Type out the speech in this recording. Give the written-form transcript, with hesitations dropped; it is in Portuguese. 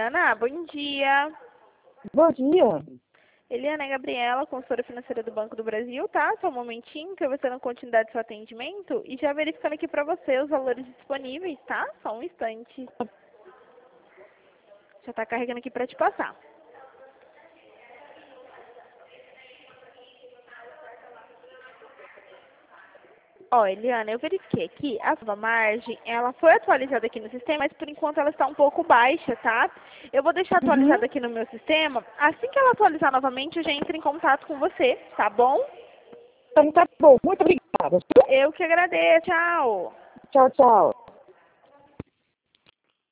Eliana, bom dia. Bom dia. Eliana, é Gabriela, consultora financeira do Banco do Brasil, tá? Só um momentinho que eu vou dando continuidade do seu atendimento e já verificando aqui para você os valores disponíveis, tá? Só um instante. Já tá carregando aqui para te passar. Ó, Eliana, eu verifiquei aqui, a sua margem, ela foi atualizada aqui no sistema, mas por enquanto ela está um pouco baixa, tá? Eu vou deixar atualizada aqui no meu sistema. Assim que ela atualizar novamente, eu já entro em contato com você, tá bom? Então tá bom. Muito obrigada. Eu que agradeço. Tchau. Tchau, tchau.